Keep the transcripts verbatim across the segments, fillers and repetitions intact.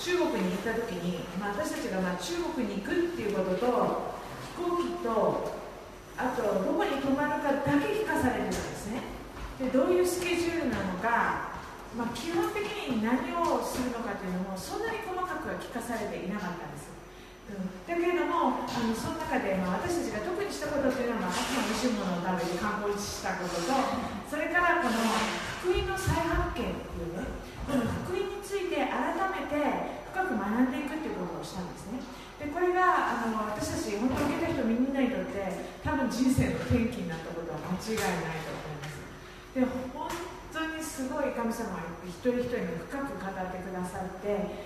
中国に行った時に、まあ、私たちがまあ中国に行くっていうことと飛行機とあとどこに泊まるかだけ聞かされるんですね。でどういうスケジュールなのか、まあ、基本的に何をするのかというのもそんなに細かくは聞かされていなかったんです。うん、だけれどもあのその中で、まあ、私たちが特にしたことというのは、まあ、秋の美味しいものを食べて観光したことと、それからこの福音の再発見というね、この福音について改めて深く学んでいくということをしたんですね。でこれがあの私たち本当に受けた人みんなにとって多分人生の転機になったことは間違いないと思います。で本当にすごい神様が一人一人に深く語ってくださって、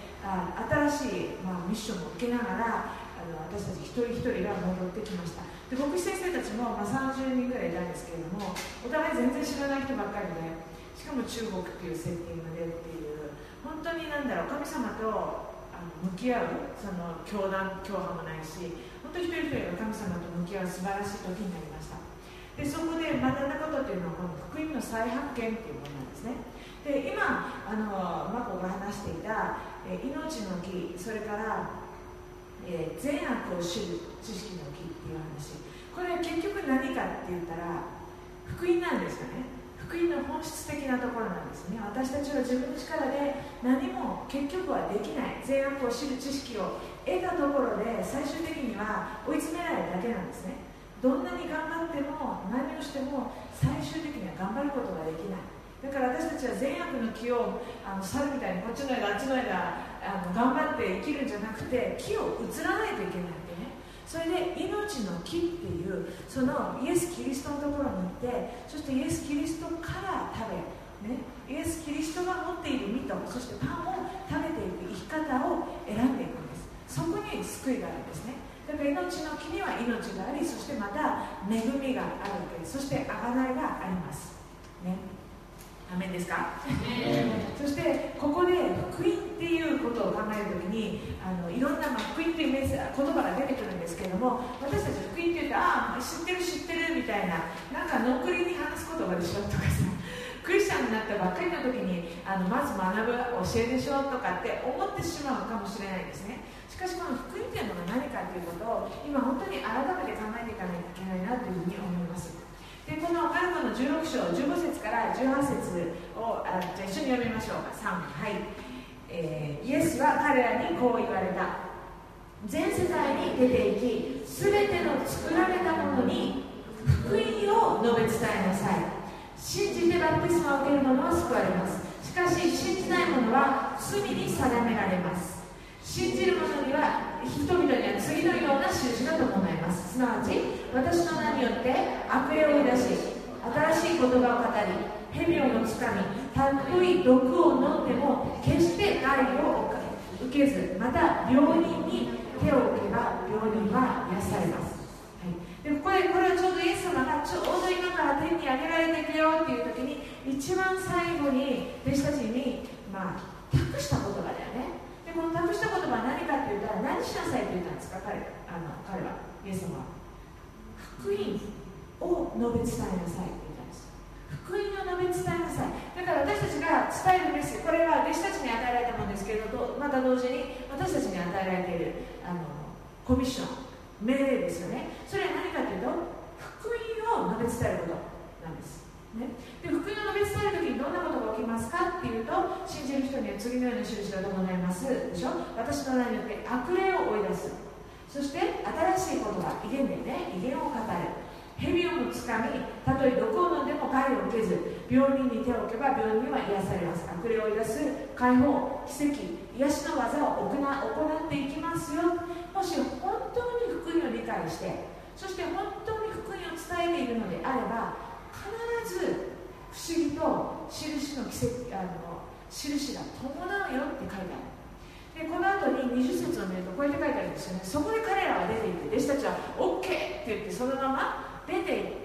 あ新しい、まあ、ミッションを受けながらあの私たち一人一人が戻ってきました。で牧師先生たちも、まあ、さんじゅうにんぐらいいたんですけれども、お互い全然知らない人ばっかりで、しかも中国っていうセッティングでっていう本当に何だろう神様とあの向き合うその教団教派もないし、本当に一人一人が神様と向き合う素晴らしい時になりました。でそこで学んだことっていうのはこの福音の再発見っていうものなんですね。で今あのマコが話していた、えー、命の木、それから、えー、善悪を知る知識の木っていう話、これは結局何かって言ったら福音なんですよね。福音の本質的なところなんですね。私たちは自分の力で何も結局はできない、善悪を知る知識を得たところで最終的には追い詰められるだけなんですね。どんなに頑張っても何をしても最終的には頑張ることができない。だから私たちは善悪の木をあの猿みたいにこっちの枝あっちの枝あの頑張って生きるんじゃなくて、木を移らないといけないんでね。それで命の木っていうそのイエス・キリストのところに行って、そしてイエス・キリストから食べ、ね、イエス・キリストが持っている実とそしてパンを食べていく生き方を選んでいくんです。そこに救いがあるんですね。だから命の木には命があり、そしてまた恵みがあるわけです。そして贖いがあります、ね、アメンですか？そしてここで福音っていうことを考えるときにあのいろんな、まあ、福音っていう言葉が出てくるんですけれども、私たち福音って言うとああ知ってる知ってるみたいな、なんかのっくりに話す言葉でしょとかさ、クリスチャンになったばっかりの時にあのまず学ぶ教えでしょとかって思ってしまうかもしれないんですね。しかしこの福音というのが何かということを今本当に改めて考えていかないといけないなというふうに思います。でこのマルコのじゅうろく章じゅうご節からじゅうはち節をあじゃあ一緒に読みましょうか。さん、はい、えー、イエスは彼らにこう言われた。全世界に出て行き、すべての作られたものに福音を述べ伝えなさい。信じてバプテスマを受ける者は救われます。しかし信じない者は罪に定められます。信じる者には人々には次のような印が伴います。すなわち私の名によって悪霊を追い出し、新しい言葉を語り、蛇をもつかみ、たとえ毒を飲んでも決して害を受けず、また病人に手を置けば病人は癒されます。はい、でこれこれはちょうどイエス様がちょうど今から天に上げられていくよっていう時に一番最後に弟子たちに、まあ、託した言葉だよね。でこの託した言葉は何かって言ったら、何しなさいって言ったんですか、彼あの彼はイエス様は福音を述べ伝えなさいって言ったんです。福音を述べ伝えなさい。だから私たちが伝えるメッセージ、これは弟子たちに与えられたものですけれど、また同時に私たちに与えられているあのコミッション、命令ですよね。それは何かというと福音を述べ伝えることなんです、ね、で福音を述べ伝えるときにどんなことが起きますかっていうと、信じる人には次のような印が伴いますでしょ。私の名によって悪霊を追い出す、そして新しい言葉、威厳でね、威厳を語る、蛇をもつかみ、たとえ毒を飲んでも害を受けず、病人に手を置けば病人は癒されます。悪霊を追い出す、解放、奇跡、癒しの技を行っていきますよ。もし本当に福音を理解して、そして本当に福音を伝えているのであれば、必ず不思議と印の奇跡、あの印が伴うよって書いてある。でこの後ににじゅう節を見るとこうやって書いてあるんですよね。そこで彼らは出て行って、弟子たちは OK って言ってそのまま出て行って、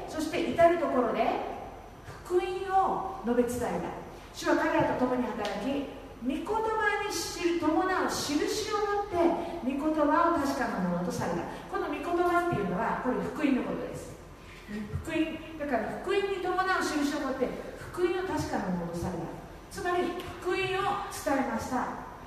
そして至るところで福音を述べ伝えた。主は彼らと共に働き、御言葉に知る伴う印を持って御言葉を確かなものとされた。この御言葉っていうのはこれ福音のことです。福音だから福音に伴う印を持って福音を確かなものとされた。つまり福音を伝えました。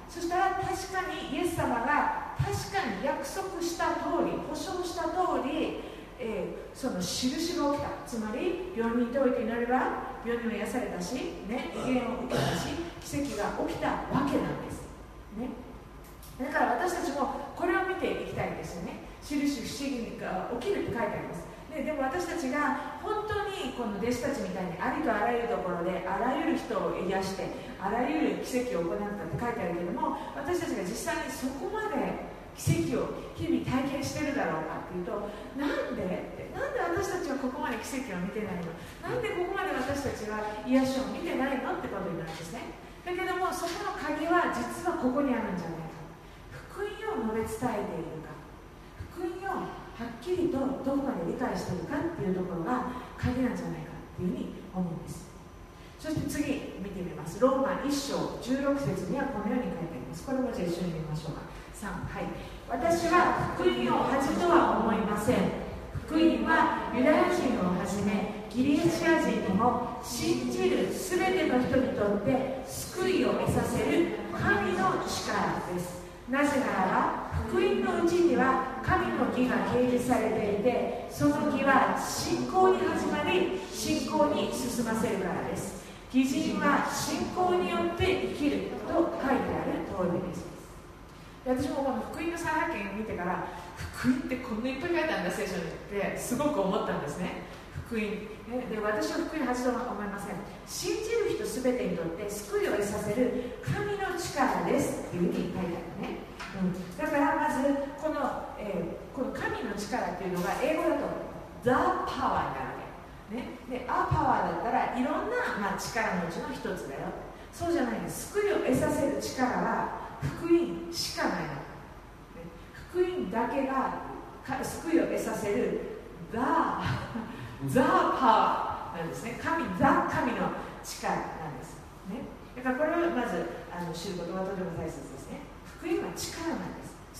そしたら確かにイエス様が確かに約束した通り、保証した通り、えー、その印が起きた。つまり病人に手を置いて祈れば病人は癒されたし、ね、異言を受けたし、奇跡が起きたわけなんです、ね、だから私たちもこれを見ていきたいんですよね。印不思議が起きるって書いてあります。で, でも私たちが本当にこの弟子たちみたいにありとあらゆるところであらゆる人を癒してあらゆる奇跡を行ったって書いてあるけども、私たちが実際にそこまで奇跡を日々体験してるだろうかっていうと、なんでなんで私たちはここまで奇跡を見てないの、なんでここまで私たちは癒しを見てないのってことになるんですね。だけどもそこの鍵は実はここにあるんじゃないか。福音を述べ伝えているか、福音をはっきりとどこまで理解しているかっていうところが鍵なんじゃないかっていうふうに思うんです。そして次見てみます。ローマいっ章じゅうろく節にはこのように書いてあります。これもじゃあ一緒に見ましょうか。さん、はい、私は福音を恥とは思いません。福音はユダヤ人をはじめギリシア人にも信じるすべての人にとって救いを得させる神の力です。なぜならば福音のうちには神の義が掲示されていて、その義は信仰に始まり信仰に進ませるからです。義人は信仰によって生きると書いてある通りです。で、私もこの福音の再発見を見てから、福音ってこんなにいっぱい書いてあるんだ聖書にってすごく思ったんですね。福音で、私は福音恥とは思いません。信じる人すべてにとって救いを得させる神の力ですっていうふうに書いてあるね、うん、だからまずこの、えー、この神の力っていうのが英語だと The Power になるわけ、ね、で A Power だったらいろんな、まあ、力のうちの一つだよ。そうじゃないです。救いを得させる力は福音しかないの、ね、福音だけが救いを得させる The The Power なんですね。神、The 神の力なんです、ね、だからこれをまずあの知ることがとても大切ですね。福音は力なんです。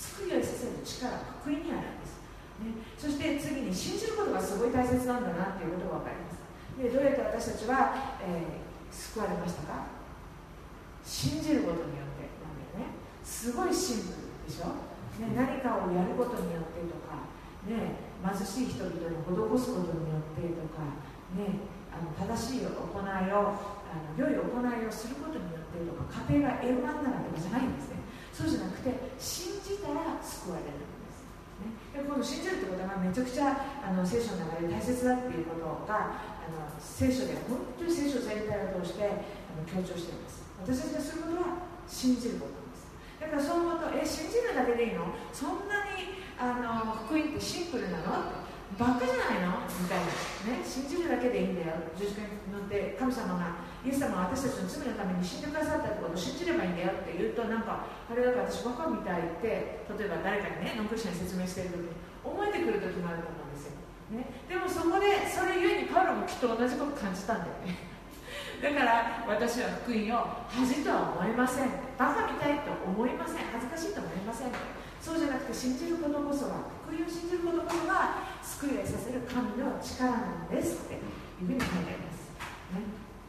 救いを得させる力は福音にあるんです、ね、そして次に信じることがすごい大切なんだなっていうことが分かります。で、どうやって私たちは、えー、救われましたか。信じることによってなんだよね。すごいシンプルでしょ、ね、何かをやることによってとか、ね、貧しい人々に施すことによってとか、ね、あの正しい行いをあの良い行いをすることによってとか、家庭が円満ならとかじゃないんですね。そうじゃなくて信じたら救われるんです、ね、でこの信じるってことがめちゃくちゃあの聖書の中で大切だっていうことがあの聖書で本当に聖書全体を通してあの強調しています。私たちがすることは信じることです。だからそう思うと、え、信じるだけでいいの？そんなにあの福音ってシンプルなの？バカじゃないの？みたいな、ね、信じるだけでいいんだよ。十字架に乗って神様がイエス様が私たちの罪のために死んでくださったってことを信じればいいんだよって言うと、なんかあれだから私バカみたいって例えば誰かにねノンクリスチャンに説明している時に思えてくる時もあると思うんですよ、ね、でもそこでそれゆえにパウロもきっと同じこと感じたんだよね。だから私は福音を恥とは思いません。バカみたいと思いません。恥ずかしいと思いません。そうじゃなくて信じることこそが、福音を信じることこそが救いをさせる神の力なんですっていうふうに書いてあります、ね、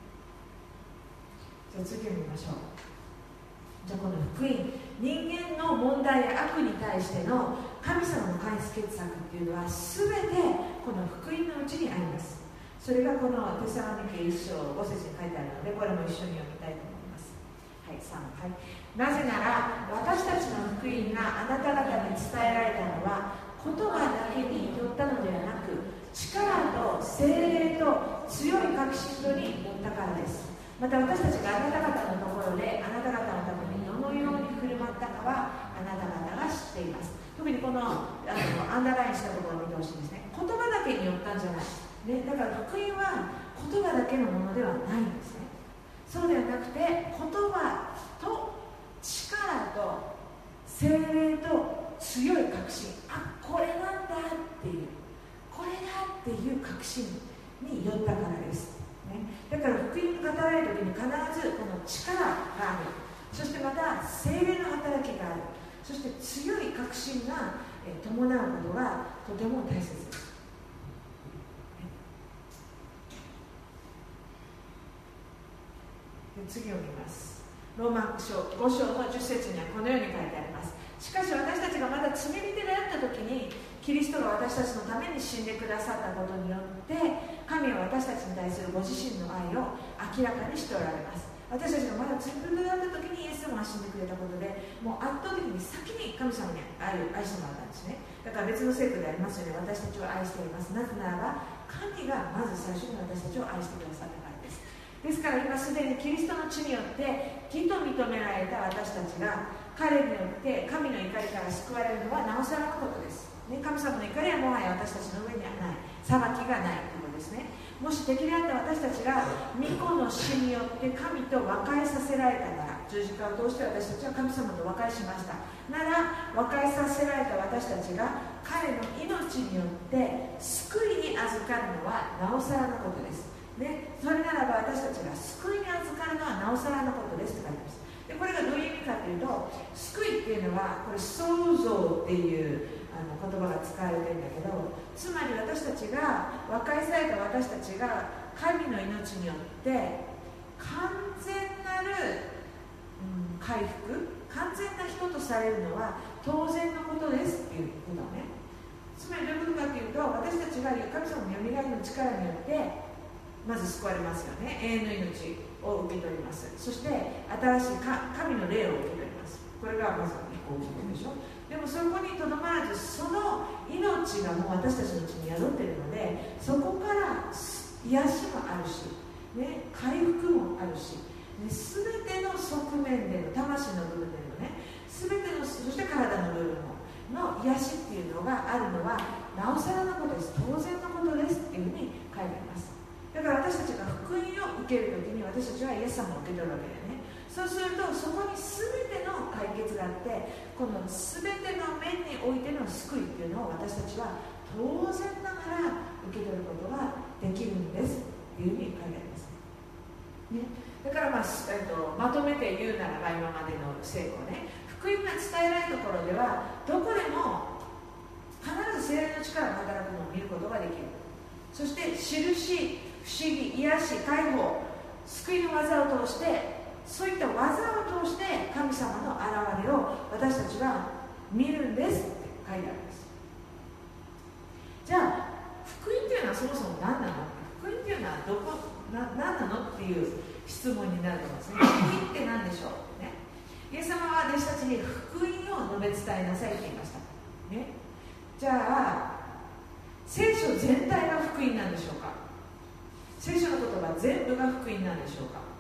じゃあ次を見ましょう。じゃあこの福音、人間の問題や悪に対しての神様の解決策っていうのは全てこの福音のうちにあります。それがこのテサロニケいっ章ご節に書いてあるので、これも一緒に読みたいと思います。はい、さん、はい。なぜなら私たちの福音があなた方に伝えられたのは言葉だけによったのではなく、力と精霊と強い確信とによったからです。また私たちがあなた方のところであなた方のためにどのように振る舞ったかはあなた方が知っています。特にこの、 あのアンダーラインしたところを見てほしいですね。言葉だけによったんじゃない、ね、だから福音は言葉だけのものではないんですね。そうではなくて言葉と力と精霊と強い確信、あ、これなんだっていう、これだっていう確信によったからです、ね、だから福音が語られる時に必ずこの力がある、そしてまた精霊の働きがある、そして強い確信が伴うことがとても大切です。で、次を見ます。 ローマ書ご章のじゅっ節にはこのように書いてあります。しかし私たちがまだ罪人であった時にキリストが私たちのために死んでくださったことによって神は私たちに対するご自身の愛を明らかにしておられます。私たちがまだ罪人であった時にイエス様が死んでくれたことでもう圧倒的に先に神様に愛を愛してもらったんですね。だから別の聖句でありますよね。私たちを愛しています。なぜならば神がまず最初に私たちを愛してくださったからです。ですから今すでにキリストの血によって義と認められた私たちが彼によって神の怒りから救われるのはなおさらのことです、ね、神様の怒りはもはや私たちの上にはない、裁きがないということですね。もし敵であった私たちが御子の死によって神と和解させられたなら、十字架を通して私たちは神様と和解しましたなら、和解させられた私たちが彼の命によって救いに預かるのはなおさらのことです、ね、それならば私たちが救いに預かるのはなおさらのことですと書いてます。でこれがどういう意味かというと、救いっていうのはこれ創造っていうあの言葉が使われてるんだけど、つまり私たちが和解された私たちが神の命によって完全なる、うん、回復、完全な人とされるのは当然のことですっていうことね。つまりどういうことかというと、私たちが神様のよみがえりの力によってまず救われますよね。永遠の命を受け取ります。そして新しい神の霊を受け取ります。これがまず一個大きいことでしょ。でもそこにとどまらず、その命がもう私たちのうちに宿っているので、そこから癒しもあるし、ね、回復もあるし、ね、全ての側面での魂の部分でのね、全ての、そして体の部分のの癒しっていうのがあるのはなおさらのことです。当然のことですっていうふうに書いてあります。だから私たちが福音を受けるときに私たちはイエス様を受け取るわけだよね。そうするとそこに全ての解決があって、この全ての面においての救いっていうのを私たちは当然ながら受け取ることができるんですっていうふうに書いてあります、ね、だから、まあえっと、まとめて言うならば今までの成功ね、福音が伝えられるところではどこでも必ず聖霊の力が働くのを見ることができる。そして印、不思議、癒し、解放、救いの技を通して、そういった技を通して神様の現れを私たちは見るんですって書いてあるんです。じゃあ福音というのはそもそも何なの？福音というのはどこな何なのっていう質問になると思うんですね。福音って何でしょう、ね、イエス様は弟子たちに福音を述べ伝えなさいって言いました、ね、じゃあ聖書全体が福音なんでしょうか？聖書の言葉全部が福音なんでしょうか？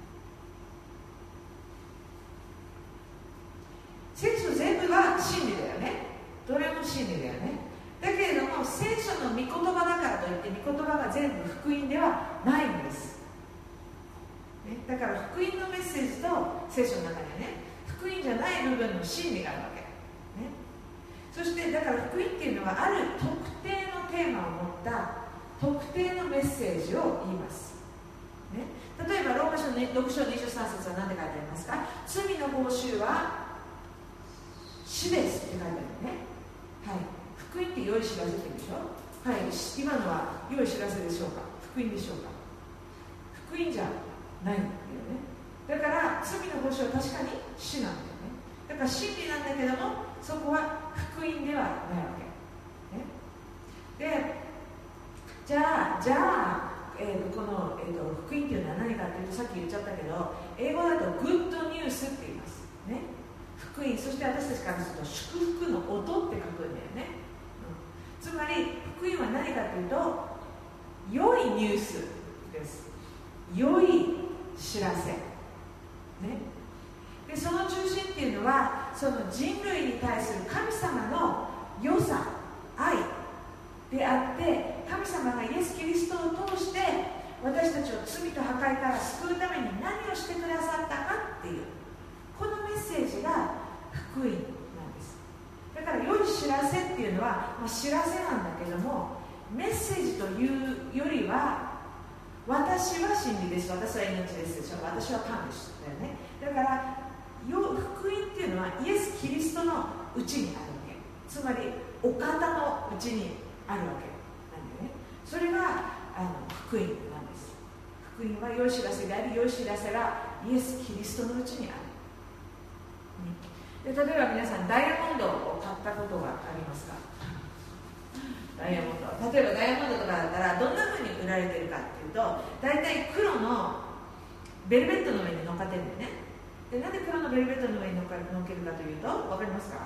聖書全部が真理だよね。どれも真理だよね。だけれども聖書の御言葉だからといって御言葉が全部福音ではないんです、ね、だから福音のメッセージと聖書の中にはね、福音じゃない部分の真理があるわけ、ね、そしてだから福音っていうのはある特定のテーマを持った特定のメッセージを言います、ね、例えばローマ書ろく章にじゅうさん節は何て書いてありますか？罪の報酬は死ですって書いてあるね。はい。福音って良い知らせって言うでしょ。はい。今のは良い知らせでしょうか？福音でしょうか？福音じゃないんだよね。だから罪の報酬は確かに死なんだよね。だから真理なんだけども、そこは福音ではないわけ。ね、で、じゃあ、じゃあ、えー、とこの、えー、と福音っていうのは何かっていうと、さっき言っちゃったけど、英語だとグッドニュースって言います。ね。福音、そして私たちからすると祝福の音って書くんだよね、うん、つまり福音は何かというと良いニュースです。良い知らせ、ね、でその中心っていうのはその人類に対する神様の良さ、愛であって、神様がイエス・キリストを通して私たちを罪と破壊から救うために何をしてくださったかっていうこのメッセージが福音なんです。だから良い知らせっていうのは、まあ、知らせなんだけども、メッセージというよりは私は真理です、私は命ですでしょ、私は神ですだよね。だから福音っていうのはイエス・キリストのうちにあるわけ、つまりお方のうちにあるわけなんだよね。それがあの福音なんです。福音は良い知らせであり、良い知らせがイエス・キリストのうちにある。で例えば皆さんダイヤモンドを買ったことがありますか？ダイヤモンド、例えばダイヤモンドとかだったらどんな風に売られてるかっていうと、大体黒のベルベットの上に乗っかってるんだよね。でなんで黒のベルベットの上に乗っか乗っけるかというと、分かりますか？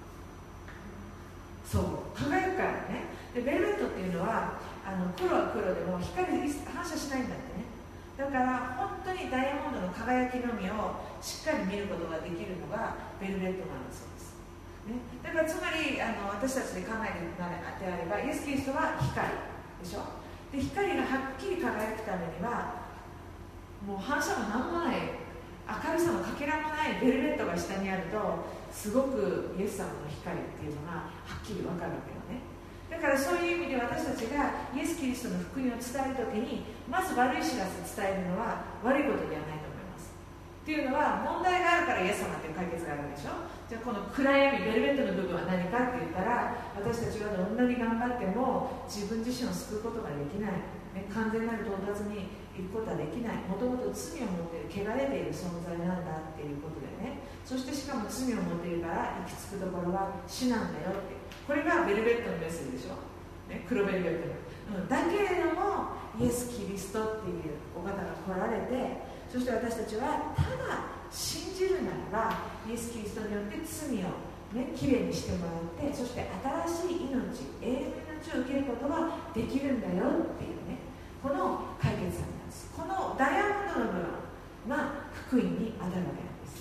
そう、輝くからね。でベルベットっていうのはあの黒は黒でも光反射しないんだってね。だから本当にダイヤモンドの輝きのみをしっかり見ることができるのがベルベットなんだそうです、ね、だからつまりあの私たちで考えてなであれば、イエス・キリストは光でしょ。で光がはっきり輝くためにはもう反射も何もない、明るさもかけらもないベルベットが下にあると、すごくイエス様の光っていうのがはっきり分かるわけよね。だからそういう意味で私たちがイエス・キリストの福音を伝えるときに、まず悪い知らせを伝えるのは悪いことではないと思います。っていうのは、問題があるからイエス様っていう解決があるでしょ。じゃあこの暗闇、ベルベットの部分は何かって言ったら、私たちがどんなに頑張っても自分自身を救うことができない、ね、完全なる到達に行くことはできない、もともと罪を持っている、汚れている存在なんだっていうことでね。そしてしかも罪を持っているから行き着くところは死なんだよって、これがベルベットのメッセージでしょ、ね、黒ベルベットの、うん、だけれどもイエス・キリストっていうお方が来られて、そして私たちはただ信じるならばイエス・キリストによって罪をね、きれいにしてもらって、そして新しい命、永遠の命を受けることができるんだよっていうね、この解決策なんです。このダイヤモンドの部分が福音に当たるわけなんです。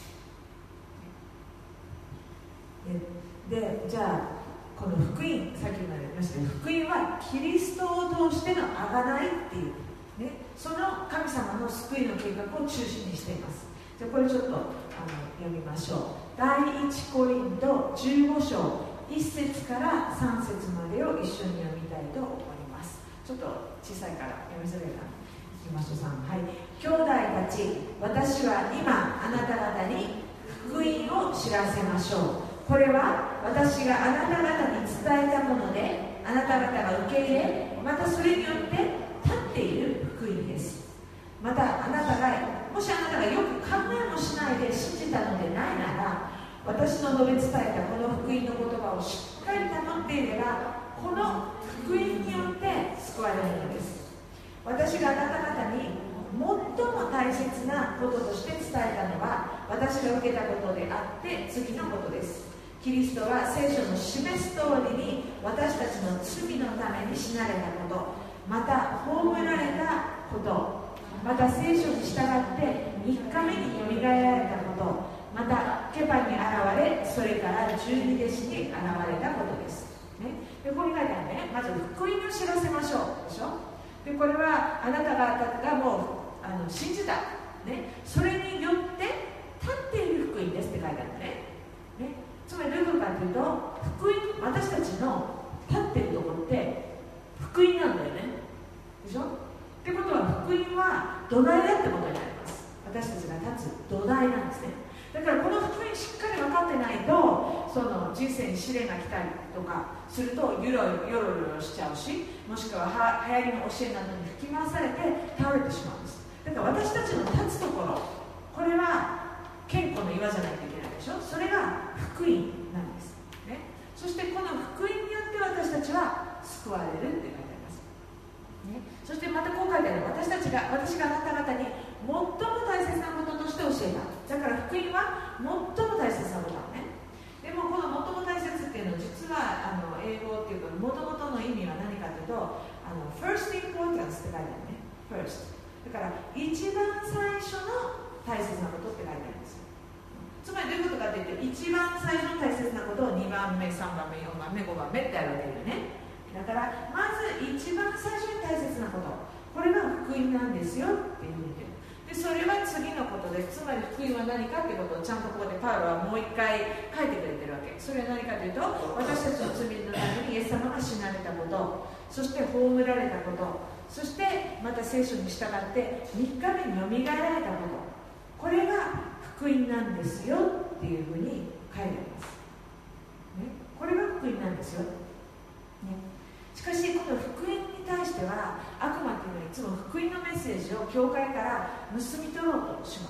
で, でじゃあこの福音、さっきも言いましたけど、福音はキリストを通しての贖いっていう、ね、その神様の救いの計画を中心にしています。じゃあこれちょっとあの読みましょう。第一コリントじゅうご章いっ節からさん節までを一緒に読みたいと思います。ちょっと小さいから読みづらいかな。いきましょう。さん、はい。兄弟たち、私は今あなた方に福音を知らせましょう。これは私があなた方に伝えたもので、あなた方が受け入れ、またそれによって立っている福音です。またあなたがもしあなたがよく考えもしないで信じたのでないなら、私の述べ伝えたこの福音の言葉をしっかり保っていれば、この福音によって救われるのです。私があなた方に最も大切なこととして伝えたのは、私が受けたことであって次のことです。キリストは聖書の示す通りに私たちの罪のために死なれたこと、また葬られたこと、また聖書に従ってみっかめによみがえられたこと、またケパに現れ、それから十二弟子に現れたことです、ね、でここに書いてあるね、まず福音を知らせましょうでしょ。でこれはあなた方がもうあの信じた、ね、それによって立っている福音ですって書いてあるね。ね、つまりどういうことかというと、福音、私たちの立っているところって福音なんだよね。でしょ。ってことは福音は土台だってことになります。私たちが立つ土台なんですね。だからこの福音しっかり分かってないと、その人生に試練が来たりとかするとゆろよろよろしちゃうし、もしくはは流行りの教えなどに吹き回されて倒れてしまうんです。だから私たちの立つところ、これは健康の岩じゃないといけないでしょ。それが福音なんです、ね、そしてこの福音によって私たちは救われるって書いてあります、ね、そしてまたこう書いてある。私たちが私があなた方に最も大切なこととして教えた。だから福音は最も大切なことだね。でもこの最も大切っていうのは実はあの英語っていうか元々の意味は何かというと、あの first importance って書いてあるね。 first だから一番最初の大切なことって書いてあるんですよ。つまりどういうことかというと、一番最初の大切なことをにばんめ、さんばんめ、よんばんめ、ごばんめってあるわけだよね。だからまず一番最初に大切なこと、これが福音なんですよっていうふうに言ってる。でそれは次のことです。つまり福音は何かということをちゃんとここでパウロはもう一回書いてくれてるわけ。それは何かというと、私たちの罪のためにイエス様が死なれたこと、そして葬られたこと、そしてまた聖書に従ってみっかめによみがえられたこと、これが福音なんですよっていうふうに書いてあります、ね、これが福音なんですよ、ね、しかしこの福音に対しては悪魔っていうのはいつも福音のメッセージを教会から盗み取ろうとします。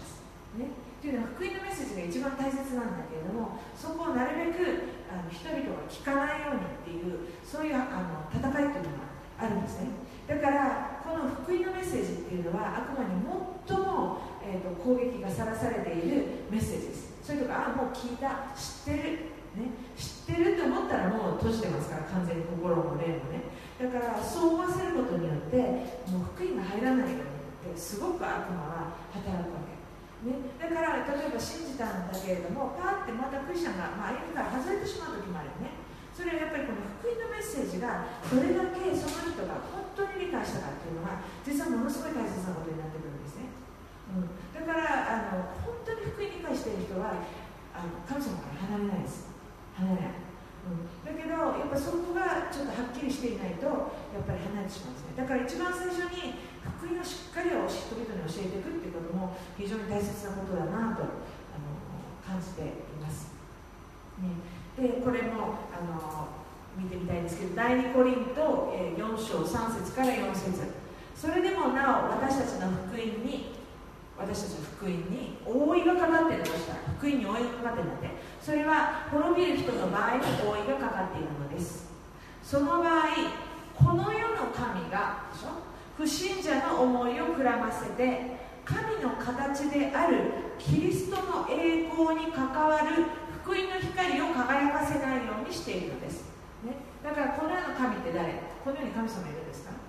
ね、っていうのは福音のメッセージが一番大切なんだけれども、そこをなるべくあの人々が聞かないようにっていうそういうあの戦いっていうのがあるんですね。だからこの福音のメッセージっていうのはあくまで最も、えー、と攻撃がさらされているメッセージです。それとか、あもう聞いた、知ってる、ね、知ってると思ったらもう閉じてますから、完全に心も霊もね。だからそう思わせることによってもう福音が入らないようにってすごく悪魔は働くわけ、ね、だから例えば信じたんだけれどもパーってまたクリスチャンが、まあ、歩みから外れてしまう時もあるよね。それはやっぱりこの福音のメッセージがどれだけその人が本当に理解したかっていうのが実はものすごい大切なことになってくるんですね、うん、だからあの本当に福音理解している人はあの神様から離れないです。離れない、うん、だけどやっぱそこがちょっとはっきりしていないとやっぱり離れてしまうんですね。だから一番最初に福音をしっかり人々に教えていくっていうことも非常に大切なことだなとあの感じています、ね、でこれもあの見てみたいんですけど、第二コリントよん章さん節からよん節、それでもなお私たちの福音に私たちの福音に覆いがかかっているとしたら、福音に覆いがかかっているので、それは滅びる人の場合に覆いがかかっているのです。その場合、この世の神がでしょ、不信者の思いをくらませて神の形であるキリストの栄光に関わる福音の光を輝かせないようにしているのです、ね、だからこの世の神って誰？この世に神様いるんですか？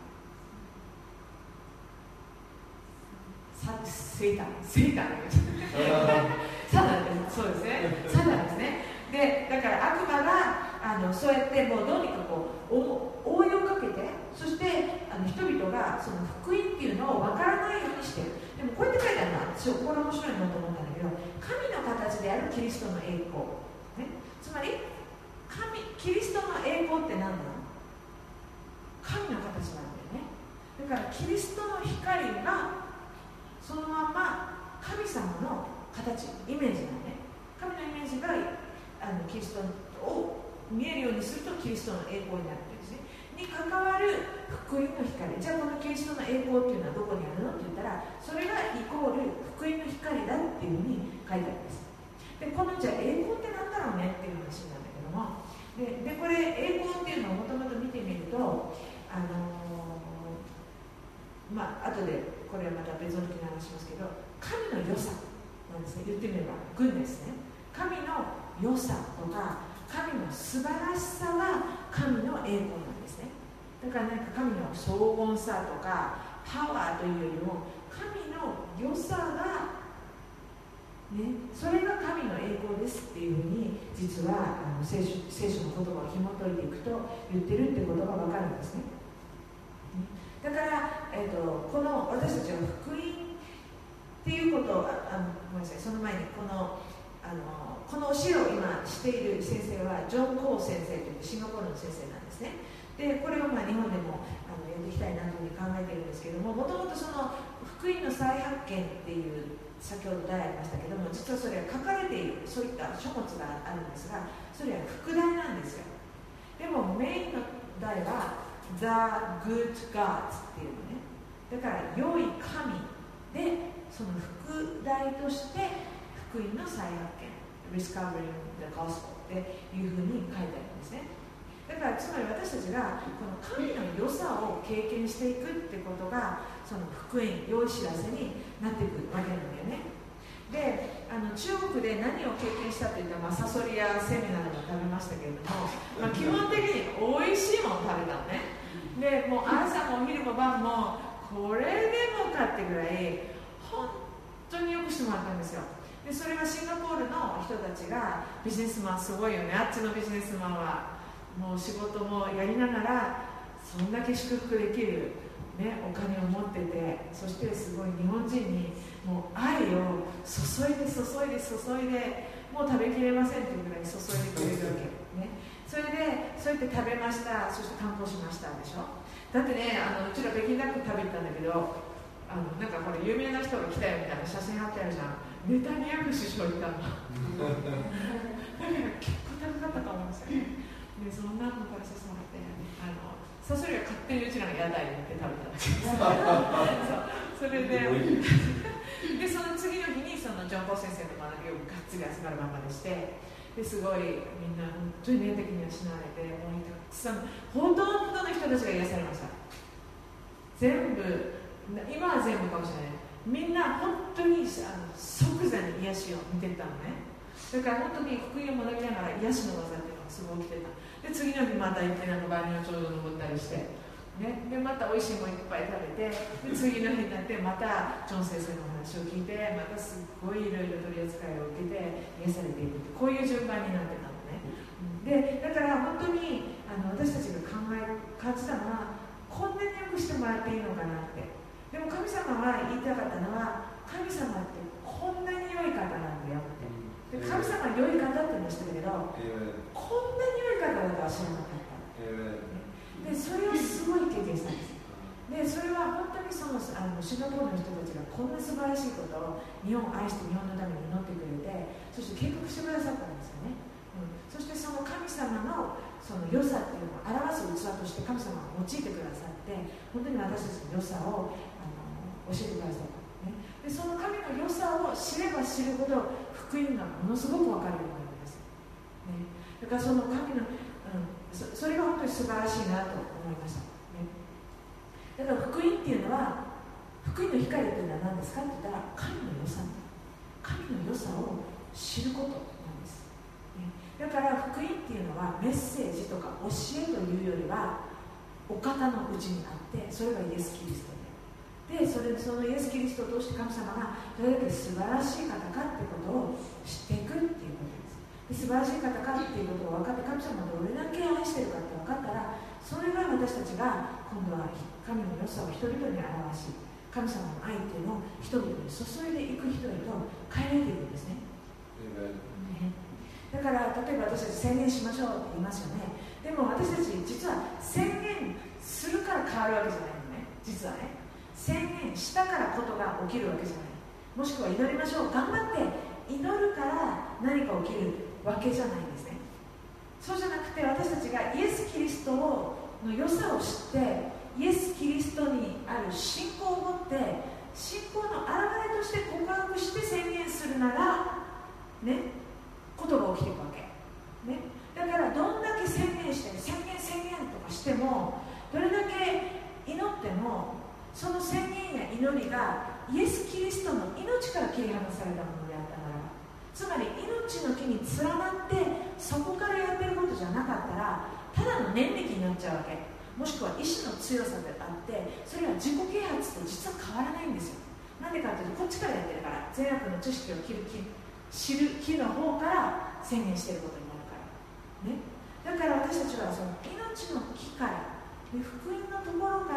セイタン、セイタンサタンです。そうですね、サタンですね。で、だから悪魔があのそうやってもうどうにかこう応用をかけて、そしてあの人々がその福音っていうのを分からないようにしている。でもこうやって書いてあるのは私これ面白いなと思ったんだけど、神の形であるキリストの栄光、ね、つまり神キリストの栄光って何なの？神の形なんだよね。だからキリストの光がそのまま神様の形、イメージなんね。神のイメージがあのキリストを見えるようにするとキリストの栄光になるんですね。に関わる福音の光。じゃあこのキリストの栄光っていうのはどこにあるのって言ったら、それがイコール福音の光だっていうふうに書いてあるんです。で、このじゃあ栄光って何だろうねっていう話なんだけども、で、でこれ栄光っていうのをもともと見てみると、あのー、まあ後でこれはまた別の時に話しますけど、神の良さなんですね。言ってみれば軍ですね。神の良さとか神の素晴らしさは神の栄光なんですね。だからなんか神の荘厳さとかパワーというよりも神の良さが、ね、それが神の栄光ですっていうふうに実はあの聖書、聖書の言葉を紐解いていくと言ってるってことが分かるんですね。だから、えーと、この私たちは福音っていうことをああのごめんなさい、その前にこのあのこの教えを今している先生はジョン・コー先生というシンガポールの先生なんですね。でこれをまあ日本でもあのやっていきたいなというふうに考えているんですけれども、もともとその福音の再発見っていう先ほど題ありましたけども、実はそれは書かれているそういった書物があるんですが、それは副題なんですよ。でもメインの題は The Good Gods っていうのね。だから良い神で、その副題として福音の再発見 Discovering the Gospel っていうふうに書いてあるんですね。だからつまり私たちがこの神の良さを経験していくってことがその福音、良い知らせになっていくわけなんだよね。で、あの中国で何を経験したといったら、まあ、サソリやセミなども食べましたけれども、まあ、基本的に美味しいものを食べたのね。で、もう朝もお昼も晩もこれでもかってぐらい本当によくしてもらったんですよ。でそれがシンガポールの人たちが、ビジネスマンすごいよね、あっちのビジネスマンはもう仕事もやりながらそんだけ祝福できる、ね、お金を持ってて、そしてすごい日本人にもう愛を注いで注いで注いで、もう食べきれませんというぐらい注いでくれるわけ、ね、それでそうやって食べました、そして観光しましたでしょ。だってね、あのうちら北京ダック食べに行ったんだけど、あのなんかこれ有名な人が来たよみたいな写真貼ってあるじゃん。ネタニヤフ首相いたのだから結構高かったと思うんですよね。でその何個からさせてもらって、あのサソリは勝手にうちらの屋台に行って食べたわけですそれででその次の日にそのジョン・ポー先生と学びをがっつり集まるままでして、ですごいみんな本当に霊的には死なれて、もうたくさんほとんどの人たちが癒されました。全部、今は全部かもしれない。みんな本当にあの即座に癒しを見てたのね。だから本当に福音を学びながら癒しの技っていうのがすごい起きてた。で次の日また行ってなんかバーニーのちょうど登ったりして、ね、でまた美味しいものいっぱい食べて、で次の日になってまたジョン先生の話を聞いて、またすっごいいろいろ取り扱いを受けて癒されていく、こういう順番になってたのね。でだから本当にあの私たちが考え感じたのは、こんなによくしてもらっていいのかなって。でも神様は言いたかったのは、神様ってこんなに良い方なんだよって。で神様は良い方って言うんですけど、こんなに良い方だとは知らなかった。でそれをすごい経験したんです。でそれは本当にそのあのシンガポールの人たちがこんな素晴らしいことを日本を愛して日本のために祈ってくれて、そして計画してくださったんですよね。うん、そしてその神様のその良さっていうのを表す器として神様が用いてくださって、本当に私たちの良さをあの教えてくださった、ね、でその神の良さを知れば知るほど福音がものすごく分かるようになります、ね、だからその神の、うん、そ, それが本当に素晴らしいなと思いました、ね、だから福音っていうのは、福音の光っていうのは何ですかって言ったら、神の良さ、神の良さを知ることなんです、ね、だから福音っていうのはメッセージとか教えというよりはお方のうちにあって、それがイエス・キリストで、それそのイエス・キリストを通して神様がどれだけ素晴らしい方かってことを知っていくっていうことです。で素晴らしい方かっていうことを分かって、神様がどれだけ愛しているかって分かったら、それが私たちが今度は神の良さを人々に表し、神様の愛っていうのを人々に注いでいく人へと変えられていくんですね。ね、だから例えば私たち宣言しましょうって言いますよね。でも私たち実は宣言するから変わるわけじゃないのね。実はね、宣言したからことが起きるわけじゃない。もしくは祈りましょう、頑張って祈るから何か起きるわけじゃないんですね。そうじゃなくて、私たちがイエス・キリストの良さを知って、イエス・キリストにある信仰を持って、信仰の表れとして告白して宣言するならね、ことが起きていくわけ、ね、だからどんだけ宣言して宣言宣言とかしても、どれだけ祈っても、その宣言や祈りがイエス・キリストの命から切り離されたものであったならば、つまり命の木に連なってそこからやってることじゃなかったら、ただの念力になっちゃうわけ。もしくは意志の強さであって、それは自己啓発と実は変わらないんですよ。なんでかというと、こっちからやってるから、善悪の知識を知る木、知る木の方から宣言していることになるから、ね、だから私たちはその命の木から、福音のところから、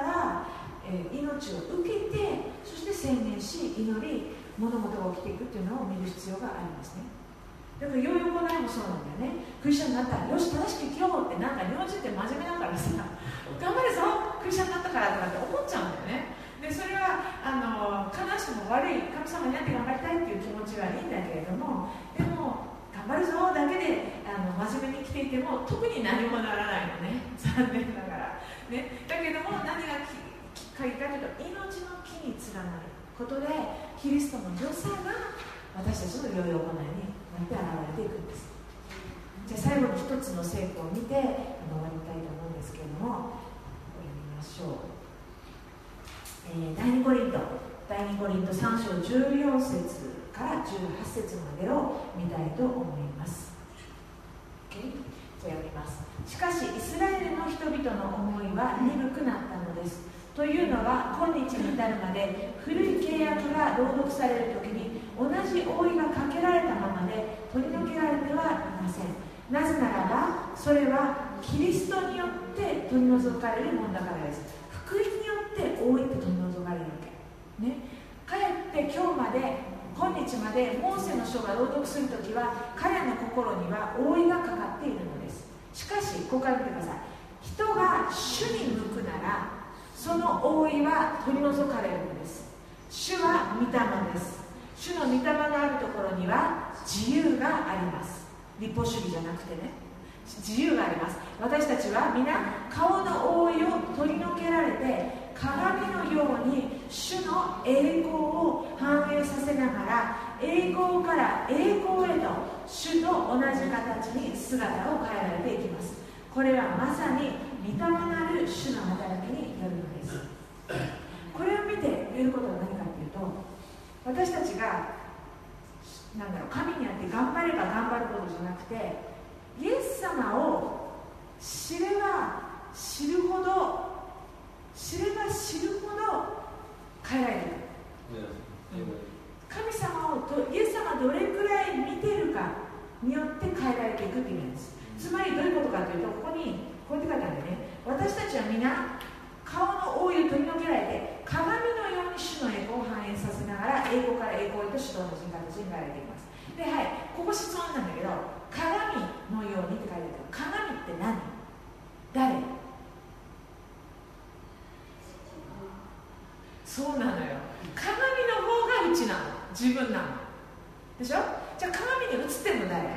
えー、命を受けて、そして宣言し祈り、物事が起きていくっていうのを見る必要がありますね。だからようよ行いもそうなんだよね。クリスチャンになったらよし正しく生きようって、なんか日本人って真面目だからさ、頑張るぞクリスチャンになったからとかって思っちゃうんだよね。でそれはあの必ずしも悪い、神様になって頑張りたいっていう気持ちはいいんだけれども、でも頑張るぞだけであの真面目に生きていても特に何もならないのね、残念ながら、ね、だけども何がきっかけかというと、命の木に連なることでキリストの良さが私たちの良い行いになって現れていくんです。じゃあ最後に一つの聖句を見てあの終わりたいと思うんですけれども、読みましょう。えー、第二コリント第二コリントさん章じゅうよん節からじゅうはち節までを見たいと思います。 OK、 じゃあ読みます。しかしイスラエルの人々の思いは鈍くなったのです。というのは、今日に至るまで古い契約が朗読されるときに同じ覆いがかけられたままで取り除けられてはいません。なぜならば、それはキリストによって取り除かれるものだからです。福音によって覆いって取り除かれるわけ、ね、かえって今日まで今日までモーセの書が朗読するときは、彼の心には覆いがかかっているのです。しかしここから見てください。人が主に向くなら、その覆いは取り除かれるのです。主は御霊です。主の御霊があるところには自由があります。立法主義じゃなくてね、自由があります。私たちは皆顔の覆いを取り除けられて、鏡のように主の栄光を反映させながら栄光から栄光へと主と同じ形に姿を変えられていきます。これはまさに御霊なる主の働きによるのです。これを見て言えることは何かというと、私たちがなんだろう、神にあって頑張れば頑張ることじゃなくて、イエス様を知れば知るほど知れば知るほど変えられる。神様をとイエス様どれくらい見てるかによって変えられていくっていう意味です。つまりどういうことかというと、ここにこうやって書いてあるんでね、私たちは皆顔の覆いを取り除けられて鏡のように主の栄光を反映させながら栄光から栄光へと主と同じ形に変えられていきます。で、はい、ここ質問なんだけど、鏡のようにって書いてある。鏡って何？誰？そうなのよ。鏡の方がうちなの、自分なのでしょ。じゃあ鏡に映ってるの誰？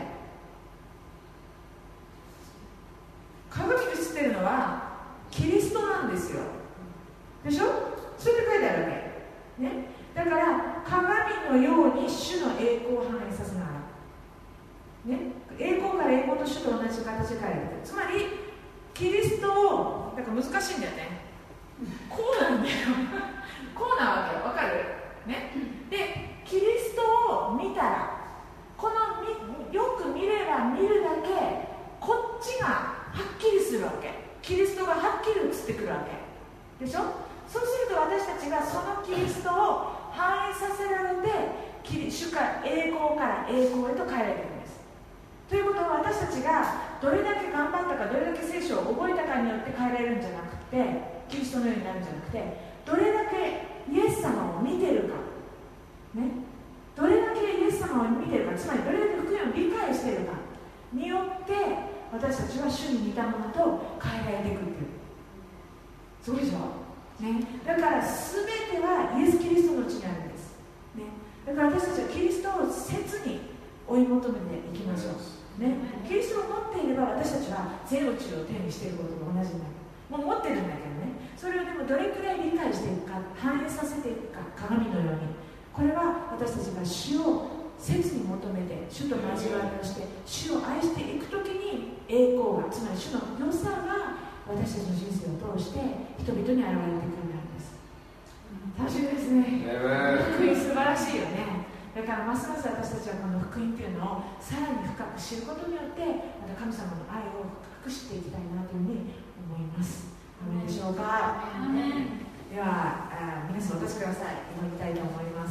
鏡に映ってるのはキリストなんですよ。でしょ。それで書いてあるわけ、ね、だから鏡のように主の栄光を反映させながら、ね、栄光から栄光と主と同じ形で変えられてる。つまりキリストを、だから難しいんだよね。こうなんだよこうなわけよ。わかる？ね。で、キリストを見たら、このみよく見れば見るだけこっちがはっきりするわけ。キリストがはっきり映ってくるわけでしょ。そうすると私たちがそのキリストを反映させられて、主から栄光から栄光へと変えられているんです。ということは、私たちがどれだけ頑張ったか、どれだけ聖書を覚えたかによって変えられるんじゃなくて、キリストのようになるんじゃなくて、どれだけイエス様を見てるか、ね、どれだけイエス様を見てるか、つまりどれだけ福音を理解しているかによって私たちは主に似たものと変えられていくっていう。そうでしょ、ね、だから全てはイエス・キリストのうちにあるんです、ね、だから私たちはキリストを切に追い求めていきましょう、ね、キリストを持っていれば私たちは全宇宙を手にしていることと同じになる。もう持ってるんだけどね、それをでもどれくらい理解していくか、反映させていくか、鏡のように。これは私たちが主を切に求めて、主と交わりをして主を愛していくときに栄光が、つまり主の良さが私たちの人生を通して人々に現れてくるようになるんです。楽しみですね。福音素晴らしいよね。だからますます私たちはこの福音というのをさらに深く知ることによって、また神様の愛を深く知っていきたいなというふうに思います。アメンでしょうか。ではあ皆さんお立ちください。祈りたいと思います。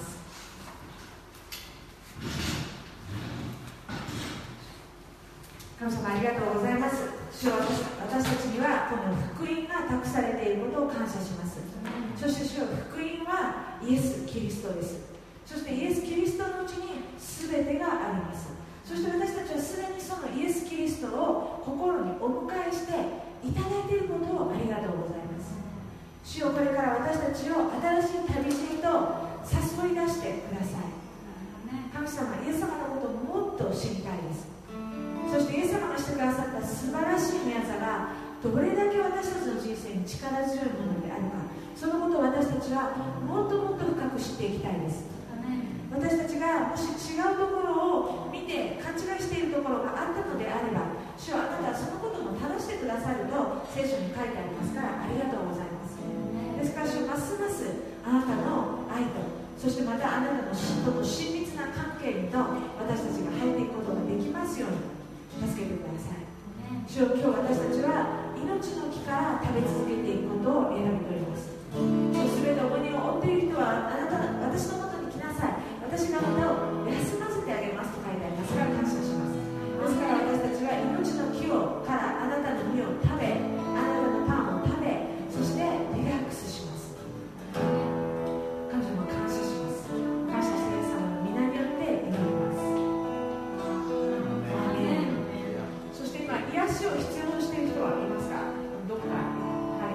神様ありがとうございます。主は 私, 私たちにはこの福音が託されていることを感謝します。そして主は福音はイエス・キリストです。そしてイエス・キリストのうちに全てがあります。そして私たちはすでにそのイエス・キリストを心にお迎えしていただいていることをありがとうございます。主よ、これから私たちを新しい旅路へと誘い出してください。神様、イエス様のことをもっと知りたいです。そしてイエス様がしてくださった素晴らしい御業がどれだけ私たちの人生に力強いものであるか、そのことを私たちはもっともっと深く知っていきたいです。私たちがもし違うところを見て勘違いしているところがあったのであれば、主はあなたはそのことも正してくださると聖書に書いてありますから、ありがとうございます。ですから主はますますあなたの愛と、そしてまたあなたの嫉妬と親密な関係にと私たちが入っていくことができますように助けてください。主よ、今日私たちは命の木から食べ続けていくことを選び取ります。すべて重荷を負っている人はあなた私のもとに来なさい、私があなたを休ませてあげますと書いてありますから感謝します。ですから私たちは命の木をからあなたの実を食べ、あなたのパンを食べ、そしてリラックスします。神様感謝します。感謝してイエス様の皆によって祈ります。アーメン。そして今癒しを必要としている人はいますか？どこか、はい、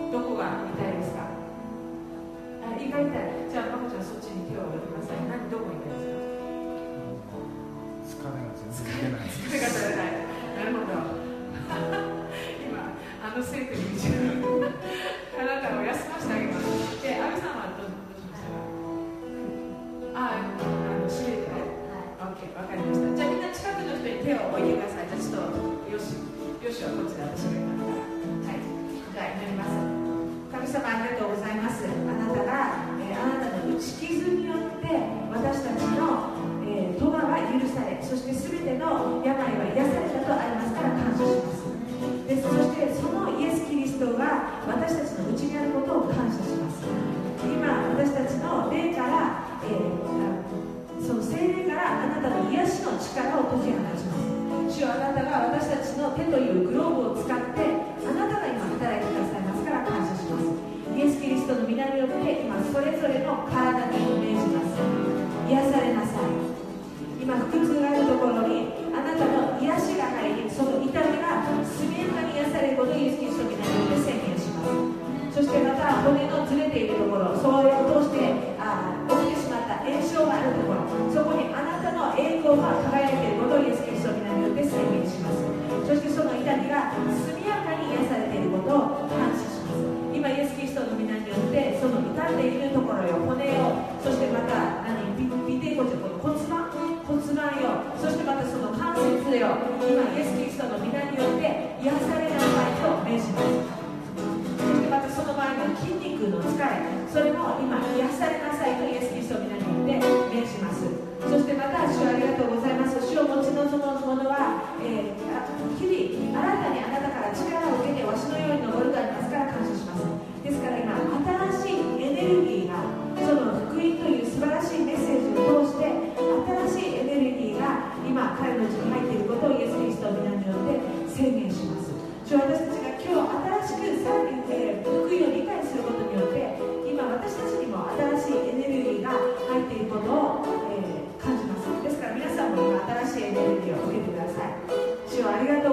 どこが痛いですか？あ、胃が痛い。じゃあマコちゃんそっちに手を置いてください。何、どこ痛いですか？疲れが全然出ない。疲れが取れない。なるほど。今あの生徒に見せるあなたを休ませてあげます。で、安倍さんはどうしましたか？あ、あの指令ちょっとよしよしはこっちで私が今からはいじゃあ祈ります。神様ありがとうございます。あなたが、えー、あなたの打ち傷によって私たちのえー、咎は許され、そして全ての病は癒されたとありますから感謝します。でそしてそのイエス・キリストが私たちのうちにあることを感謝します。今私たちの霊から、えー、その聖霊からあなたの癒しの力を解き放ちます。主よ、あなたが私たちの手というグローブを使ってあなたが今働いてくださいますから感謝します。イエス・キリストの皆によって今それぞれの体に命じます。癒されなさい。今腹痛があるところにあなたの癒しが入り、その痛みが速やかに癒されることをイエス・キリストの皆によって宣言します。そしてまた骨のずれているところ、それを通してあ起きてしまった炎症があるところ、そこにあなたの栄光が輝いていることをイエス・キリストの皆によって宣言します。そしてその痛みが速やかに癒されていることを感謝します。今イエス・キリストの皆によってその傷んでいるところよ、骨を、そしてまた何尾てい骨、この骨盤骨盤よ、そしてまたその関節よ、今イエス・キリストの皆によって癒されなさいと命じます。そしてまたその場合の筋肉の疲れ、それも今癒されなさいとイエス・キリストの皆によって命じます。そしてまた主ありがとうございます。主を持ち望む者は、えー、日々新たにあなたから力を受けてわしのように登るとありますから感謝します。ですから今新しいエネルギーがその福音という素晴らしいメッセージを通して新しいエネルギーが今彼のうちに入っていることをイエス・キリストの皆によって宣言します。主は私たちが今日新しくさらに、えー、福音を理解することによって今私たちにも新しいエネルギーが入っていることを、えー、感じます。ですから皆さんも今新しいエネルギーを受けてください。主はありがと